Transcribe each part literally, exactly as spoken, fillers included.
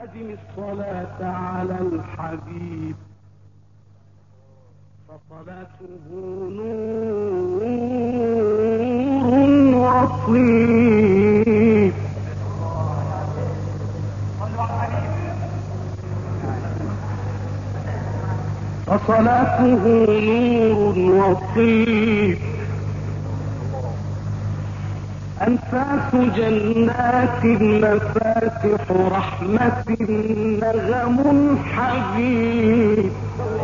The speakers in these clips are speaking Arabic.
أدم الصلاة على الحبيب فصلاته نور وطيب. فصلاته نور وطيب أنفاس جنات مفاتح رحمة نغم حبيب.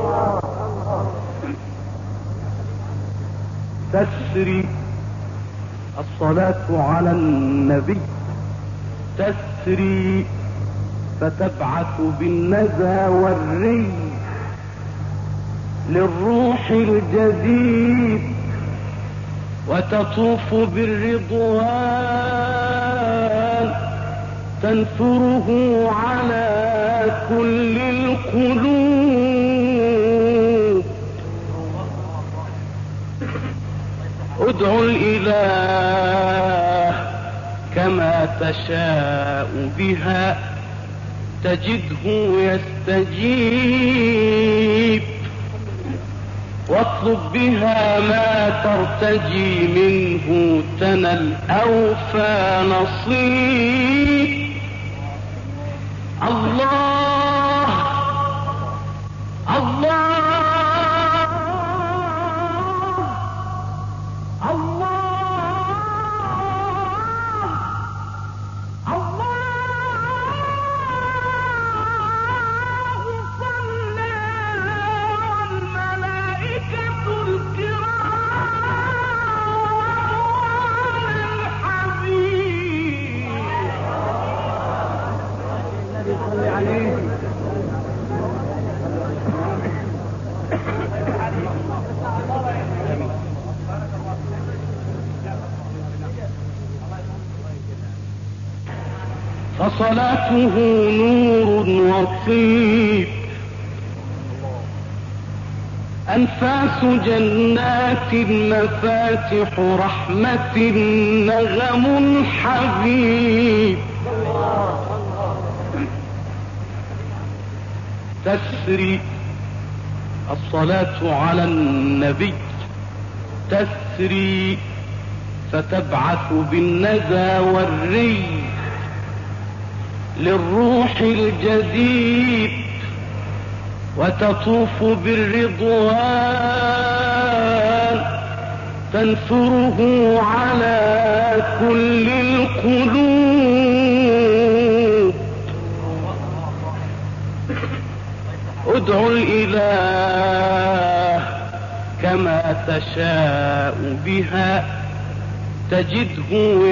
تسري الصلاة على النبي تسري فتبعث بالندى والري للروح الجديد وتطوف بالرضوان تنثره على كل القلوب. ادعو الإله كما تشاء بها تجده يستجيب واطلب بها ما ترتجي منه تنل أوفى نصيب. الله الله فصلاته نور وطيب أنفاس جنات مفاتح رحمة نغم حبيب. تسري الصلاة على النبي تسري فتبعث بالندى والري للروح الجديد وتطوف بالرضوان تنثره على كل القلوب. ادعو الإله كما تشاء بها تجده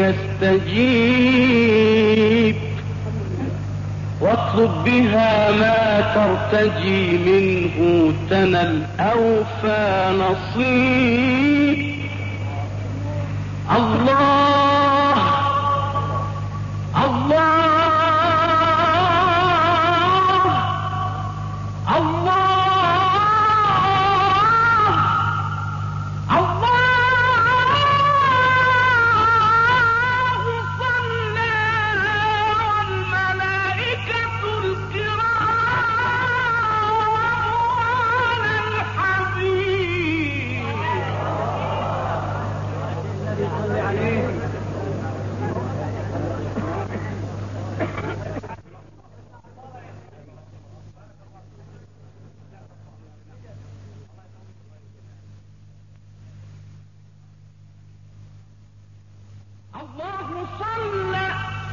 يستجيب واطلب بها ما ترتجي منه تنل أوفى نصيب. الله الله الله صلى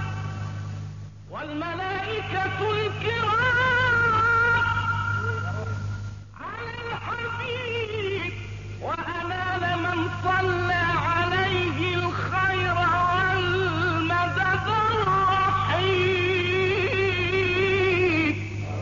والملائكة الكرام على الحبيب وأنال من صلى عليه الخير والمدد الرحيم.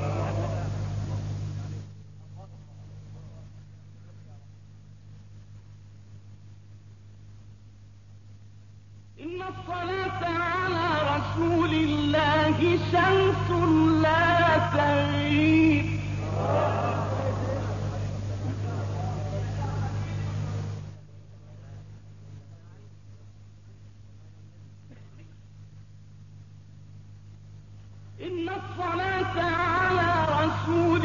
إن الصلاة على رسول الله شمس لا تغيب إن الصلاة على رسول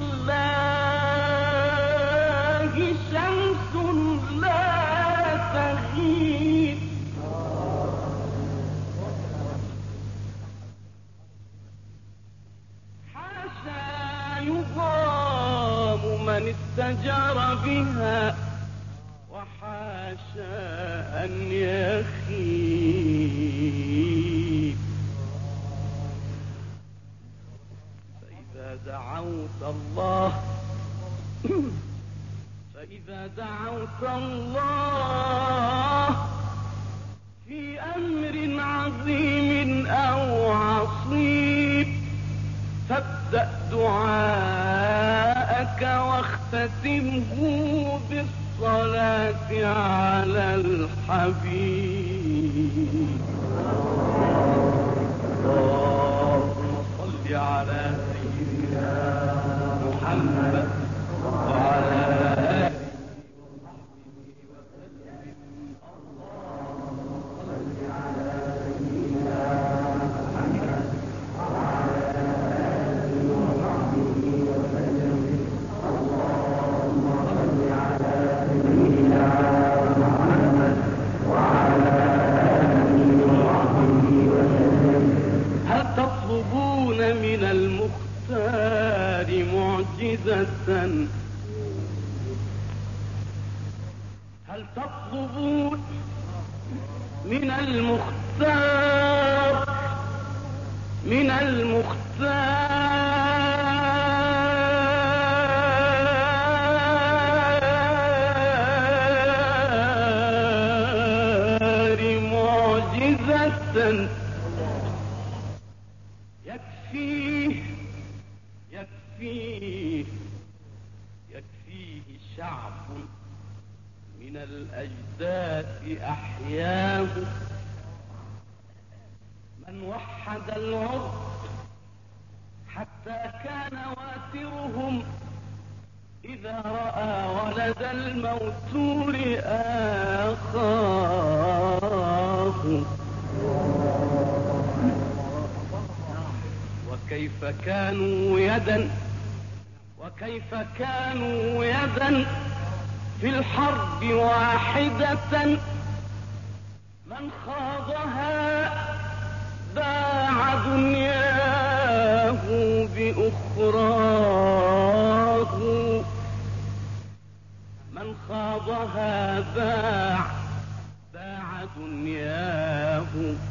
الله شمس لا تغيب حاشا يضام من استجار بها وحاشا أن يخيب فإذا دعوت الله فإذا دعوت الله في أمر عظيم أو عصيب فابدأ دعاءك واختتمه بالصلاة على الحبيب. اللهم صل على سيدنا محمد وعلى آله وصحبه وسلم. اللهم صل على سيدنا محمد وعلى آله وصحبه وسلم. اللهم صل على سيدنا محمد وعلى آله وصحبه وسلم. هل تطلبون من المختار معجزة هل تطلبون من المختار من المختار معجزة يكفيه يكفيه يكفيه شعب من الأجداث أحياه من وحد العرب حتى كان واترهم إذا رأى ولد الموتور آخاه. وكيف كانوا يدا وكيف كانوا يدا في الحرب واحدة من خاضها باع دنياه بأخراه من خاضها باع باع دنياه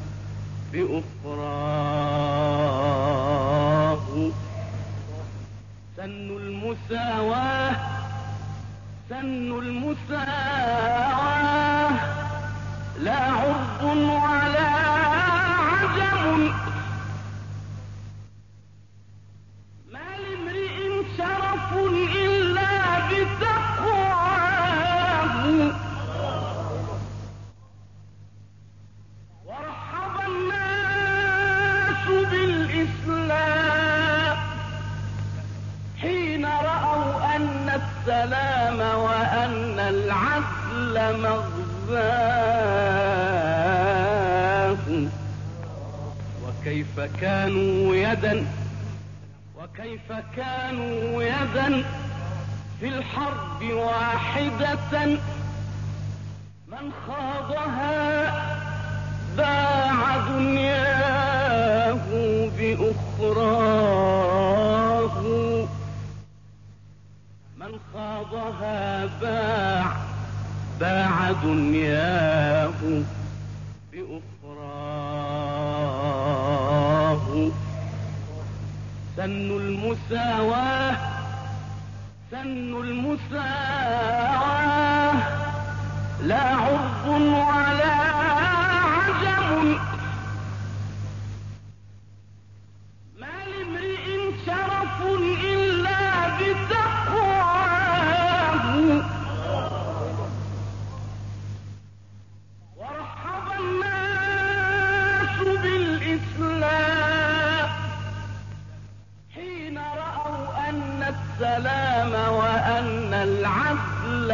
بأخراه. سن المساواة سن المساواة لا عرب ولا عجم ما لامرئ شرف إلا بتقواه. ورحب الناس بالإسلام حين رأوا أن السلام وأن العدل مغزاه. وكيف كانوا يدا وكيف كانوا يدا في الحرب واحدة من خاضها باع دنياه بأخراه من خاضها باع باع دنياه بأخراه. سن المساواة سن المساواة لا عرب ولا عجم ما لامرئ شرف إلا بتقواه. ورحب الناس بالإسلام حين رأوا أن السلام وأن العدل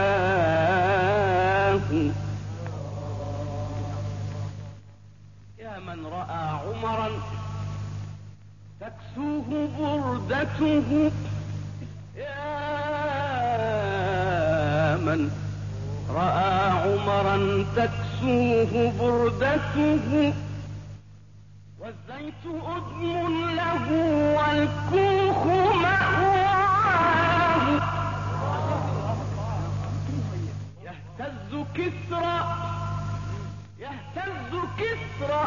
مغزاه. يا يا من رأى عمرا تكسوه بردته، يا من رأى عمرا تكسوه بردته، والزيت أدم له والكوخ مأواه، يهتز كسرى يهتز كسرى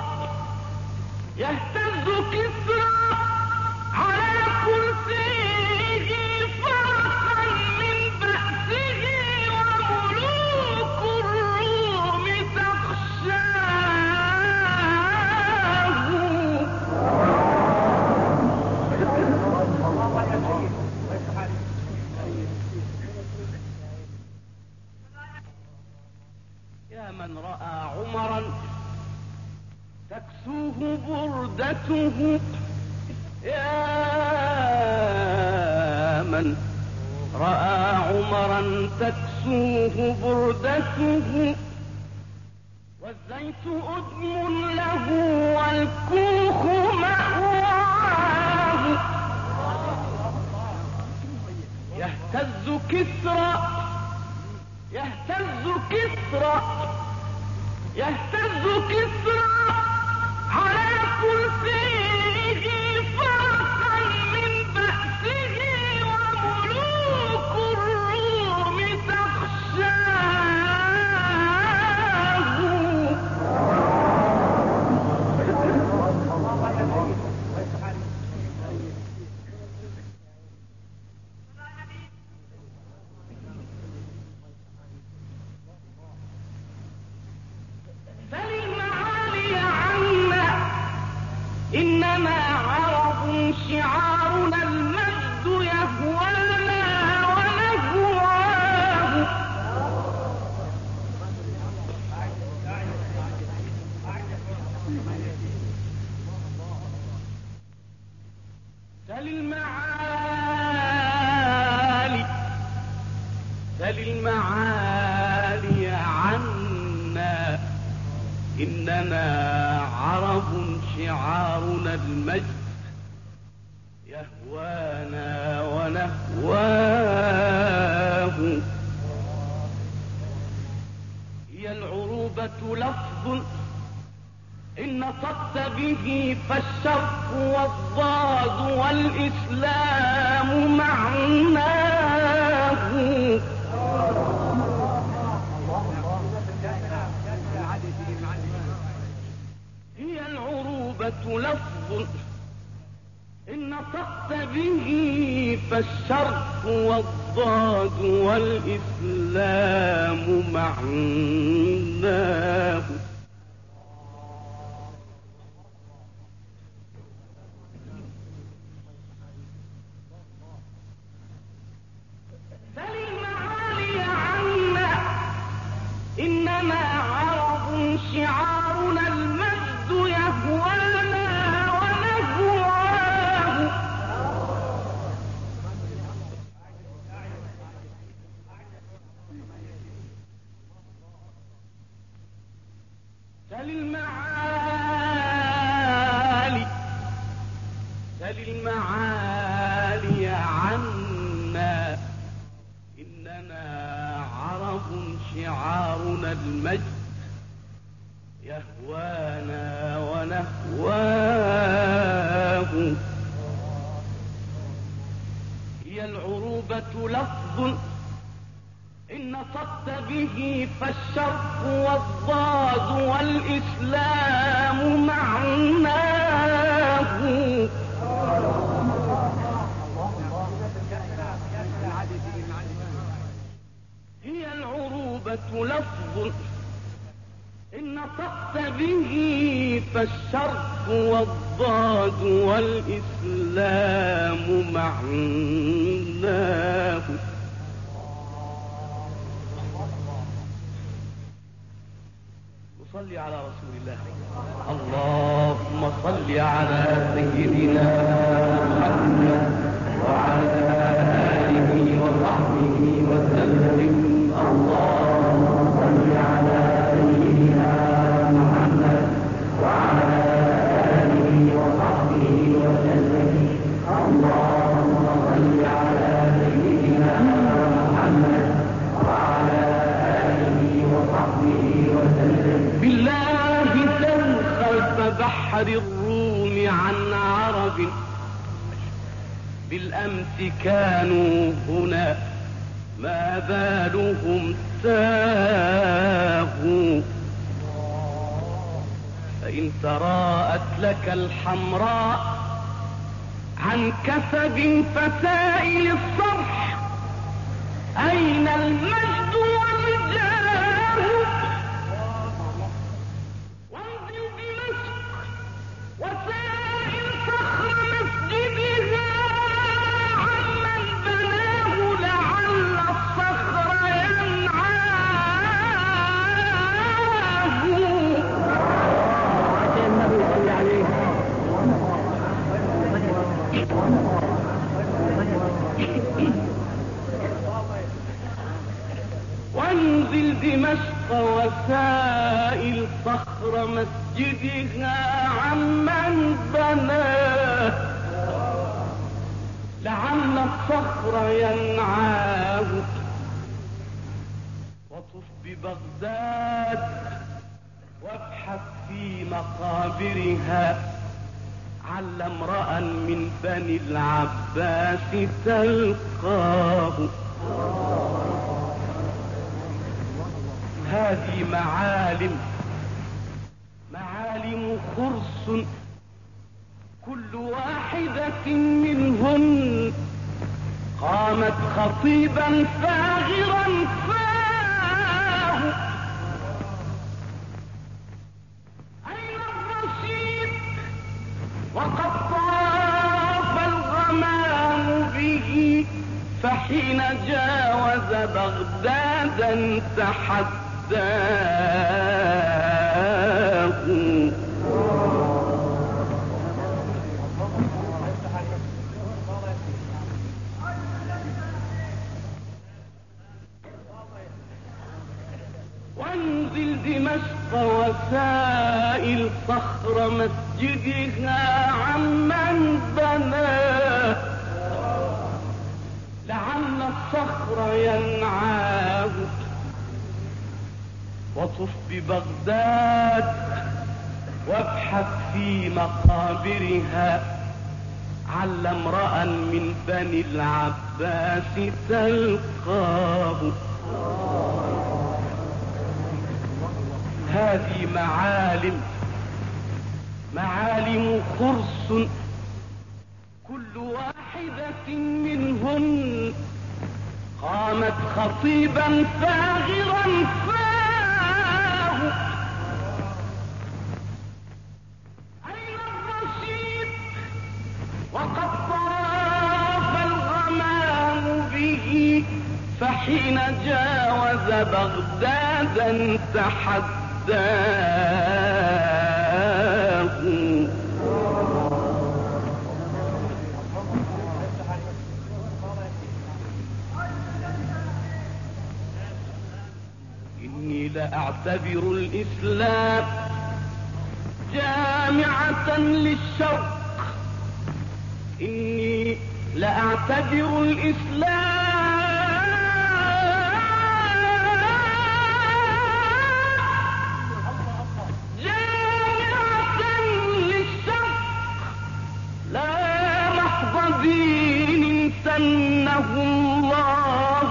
يهتز كسرى على كرسيه فرحا من بأسه، وملوك الروم تخشاه. يا من رأى عمرا تكسوه بردته، يا من رأى عمرا تكسوه بردته، والزيت أدم له والكوخ مأواه، يهتز كسرى يهتز كسرى يهتز كسرى على كرسيه فرحا من بأسه، وملوك الروم تخشاه. فللمعالي عنا إنما عرض شعارنا المجد يهوانا ونهواه. فللمعالي فللمعالي عنا إننا عرب شعارنا المجد يهوانا ونهواه. هي العروبة لفظ إن نطقت به فالشرق والضاد والإسلام معناه. هي العروبة لفظ إن نطقت به فالشرق والضاد والإسلام معناه. فللمعالي عنا إنما عرض شعارنا المجد يهوانا ونهواه. فللمعالي فللمعالي عنا إننا عرب شعارنا المجد يهوانا ونهواه. هي العروبة لفظ إن نطقت به فالشرق والضاد والإسلام معناه. هي العروبة لفظ إن نطقت به فالشرق والضاد والإسلام معناه. صل على رسول الله. اللهم صل على سيدنا محمد وعلى آله وصحبه وسلم. اللهم صل على سيدنا محمد وعلى بحر الروم عن عرب بالأمس كانوا هنا ما بالهم ساهوا. فإن تراءت لك الحمراء عن كسب فسائل الصرح أين المجد والجاه. وانزل دمشق وسائل صخر مسجدها عمن بناه لعل الصخر ينعاه. النبي صلى عليه وانزل دمشق وسائل صخر مسجدها عمن بناه لعل الصخر ينعاه. وطف ببغداد وابحث في مقابرها عل امرأ من بني العباس تلقاه. هذه معالم معالم خرس كل واحدة منهن قامت خطيبا فاغرا فاه. أين الرشيد وقد طاف الغمام به فحين جاوز بغدادا تحداه. وانزل دمشق وسائل صخر مسجدها عمن بناه لعل الصخر ينعاه. وطف ببغداد وابحث في مقابرها عل امرأ من بني العباس تلقاه. هذه معالم معالم خرس كل واحدة منهن قامت خطيبا فاغرا فاه. أين الرشيد وقد طاف الغمام به فحين جاوز بغدادا تحداه. إني لأعتبر الإسلام جامعة للشوق. إني لأعتبر الإسلام جامعة للشوق لا محض دين سنه الله.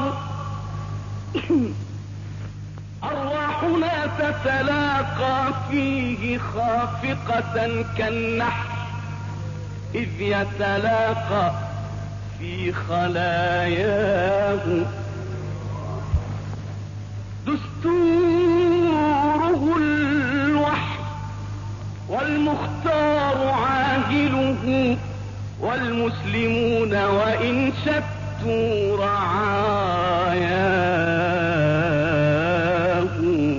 أرواحنا تتلاقى فيه خافقة كالنحل إذ يتلاقى في خلاياه. دستوره الوحي والمختار عاجله والمسلمون وإن شتوا رعاياه.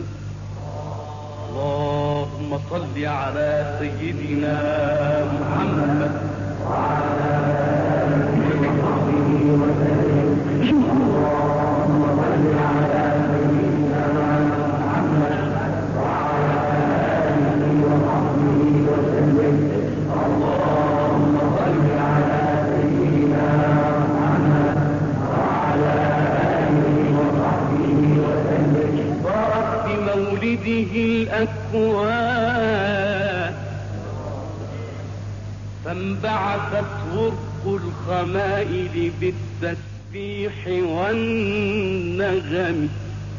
اللهم صل على سيدنا محمد وعلى آله وصحبه وسلم. اللهم صل على سيدنا محمد وعلى آله وصحبه وسلم. اللهم صل على سيدنا محمد وعلى آله وصحبه وسلم. بارك بمولده الأكوان فانبعثت ورق الخمائل بالتسبيح والنغم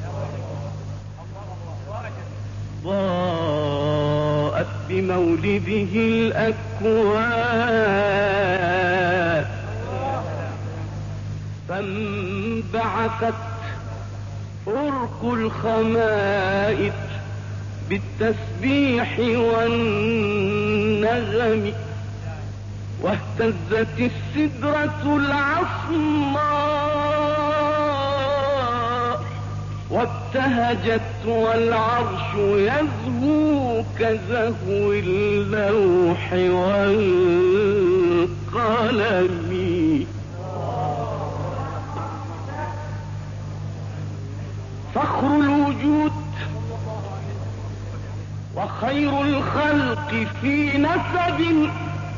ضاءت بمولده الأكوان فانبعثت ورق الخمائل بالتسبيح والنغم واهتزت السدرة العصماء وابتهجت والعرش يزهو كزهو اللوح والقلم فخر الوجود وخير الخلق في نسب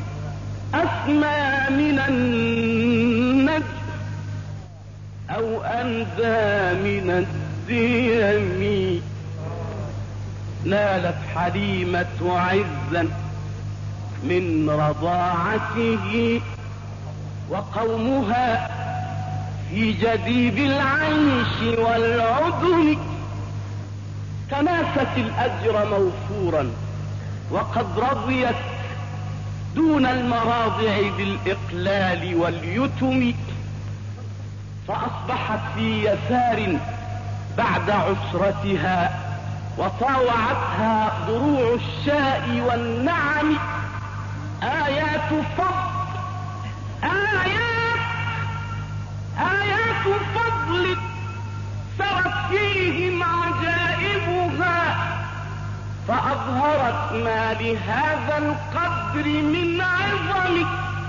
أسمى من النجم أو أندى من الديم نالت حليمة عزا من رضاعته وقومها في جديد العيش والعدم تناست الأجر موفورا وقد رضيت دون المراضع بالإقلال واليتم فأصبحت في يسار بعد عسرتها وطاوعتها ضروع الشاء والنعم آيات فضل آيات آيات فضل سرت فيهم عجائبها فأظهرت ما لهذا القدر من عظم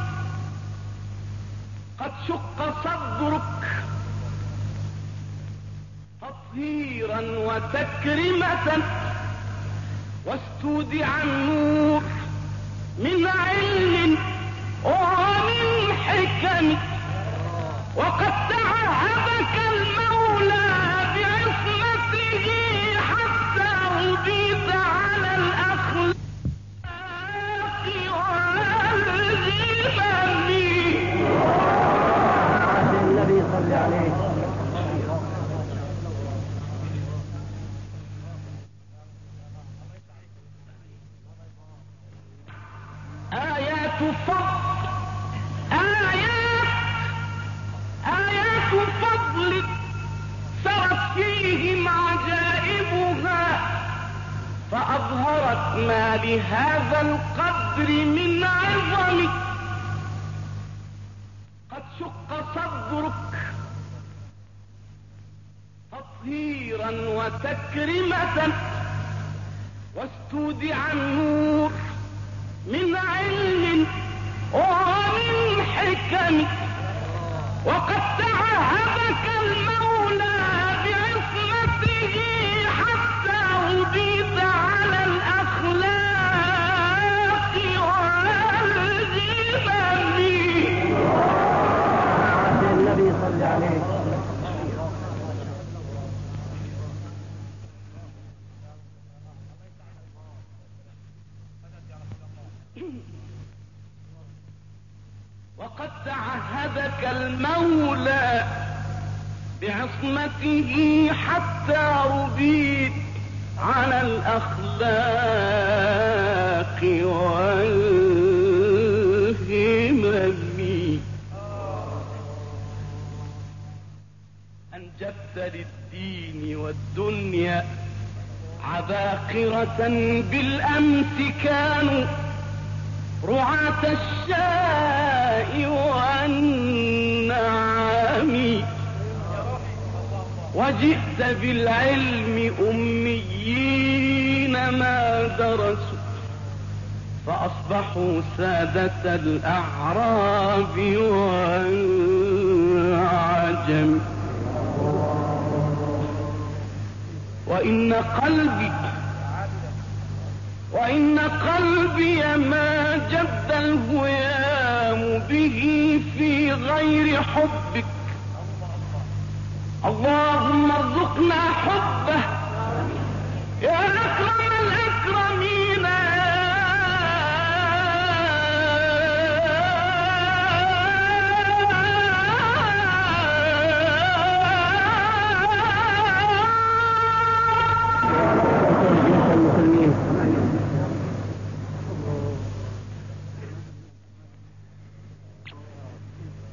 قد شق صدرك تطهيرا وتكرمة واستودع النور من علم ومن حكم وقد تعهدك المولى بعصمته حتى رضيت على الأخلاق والغمم. النبي صلى عليه آيات فضل آيات آيات فضل سرت فيهم عجائبها فأظهرت ما لهذا القدر من عظم قد شق صدرك تطهيرا وتكرمة واستودع النور من علم ومن حكم وقد تعهدك المولى بعصمته حتى رضيت على الأخلاق والغمم. النبي صلى عليه وقد تعهدك المولى بعصمته حتى رضيت على الأخلاق والهمم أنجبت للدين والدنيا عباقرة بالأمس كانوا رعاة الشاء والنعم وجئت بالعلم أميين ما درسوا فأصبحوا سادة الأعراب والعجم وإن قلبي وإن قلبي ما جد الهيام به في غير حبك اللهم ارزقنا حبه يا أكرم الأكرمين يا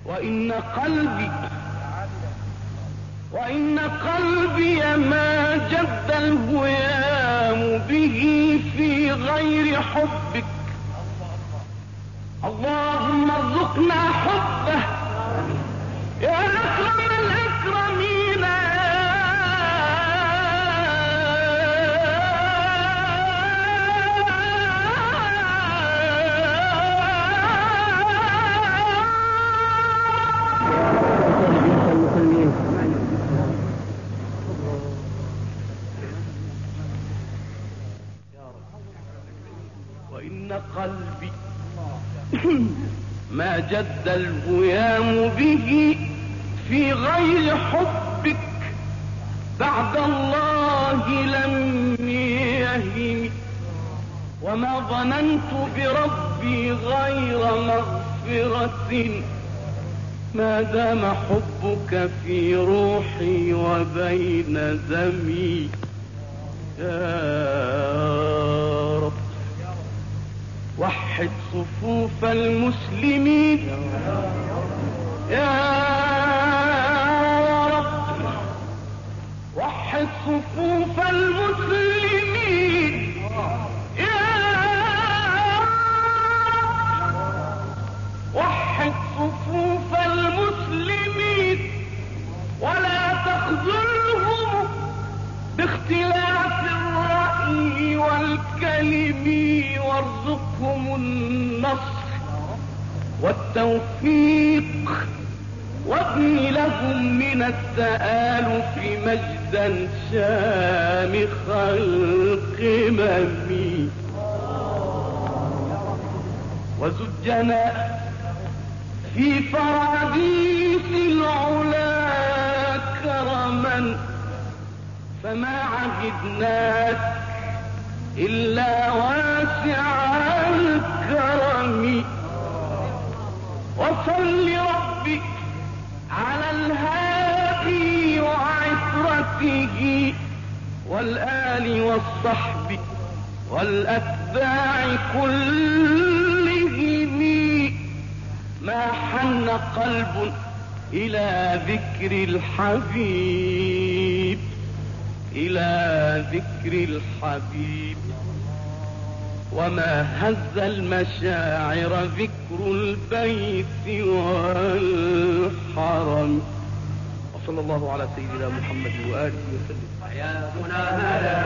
وإن قلبي وإن قلبي ما جد الهيام به في غير حبك. اللهم ارزقنا حبه يا أكرم الأكرمين. وإن قلبي ما جد الهيام به في غير حبك. بعد الله لم يهم وما ظننت بربي غير مغفرة. ما دام حبك في روحي وبين دمي يا رب. وحد صفوف المسلمين يا رب. وحد صفوف المسلمين يا رب. وحد صفوف المسلمين ولا تخذلهم باختلاف الرأي والكلم. وارزقهم النصر والتوفيق وابن لهم من التآلف مجدا شامخ القمم. وزجنا في فراديس العلا كرما فما عهدناك إلا واسع الكرم. وصل ربي على الهادي وعترته والآل والصحب والأتباع كلهم. ما حن قلب إلى ذكر الحبيب إلى ذكر الحبيب. وما هز المشاعر ذكر البيت والحرم. وصلى الله على سيدنا محمد وآله وسلم. يا منى